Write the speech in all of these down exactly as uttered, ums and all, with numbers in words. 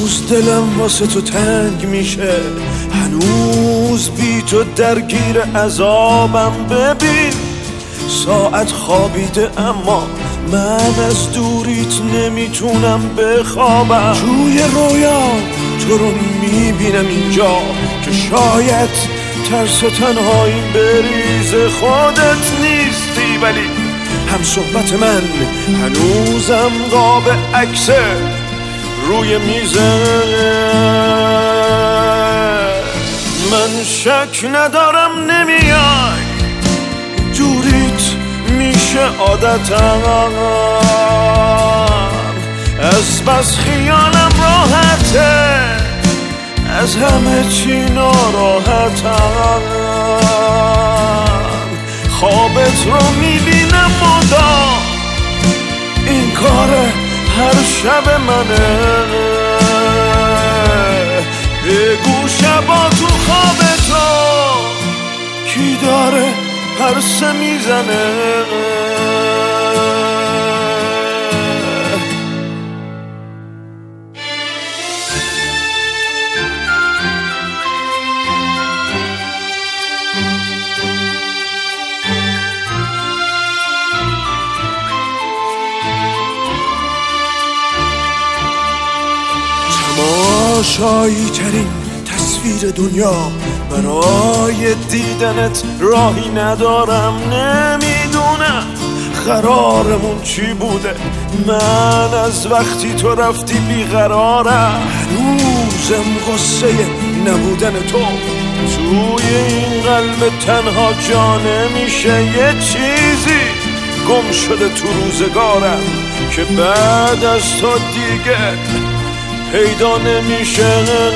هنوز دلم واسه تو تنگ میشه، هنوز بی تو درگیر عذابم. ببین ساعت خوابیده اما من از دوریت نمیتونم بخوابم. توی رویا تو رو میبینم اینجا که شاید ترس تنهایی بریز خودت نیستی، ولی هم صحبت من هنوزم قاب عکسه روی میزه. من شک ندارم نمیای، دوریت میشه عادتم، از بس خیالم راحته، از همه چی ناراحتم. خوابت رو میبینم مدام، این کار هر شب منه. بگو شبا تو خواب تو کی داره پرسه میزنه. تماشایی ترین تصویر دنیا، برای دیدنت راهی ندارم. نمیدونم قرارمون چی بوده، من از وقتی تو رفتی بیقرارم. هنوزم قصه نبودن تو توی این قلب تنها جا نمیشه. یه چیزی گم شده تو روزگارم که بعد از تو دیگه پیدا نمیشه.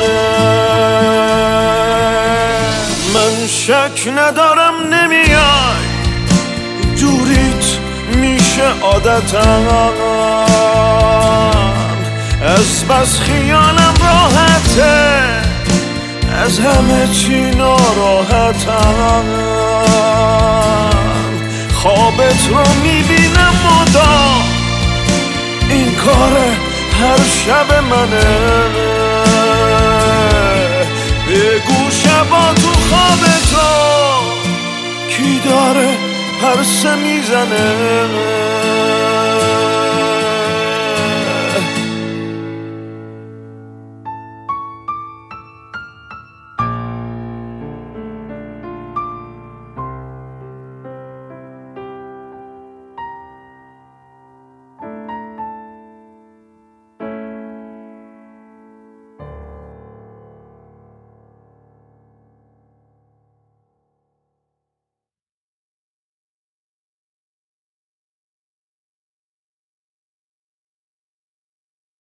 من شک ندارم نمیای، دوریت میشه عادتم، از بس خیالم راحته، از همه چی ناراحتم. خوابت رو میبینم مدام، این کاره هر شب منه. بگو شبا تو خواب تو کی داره پرسه میزنه.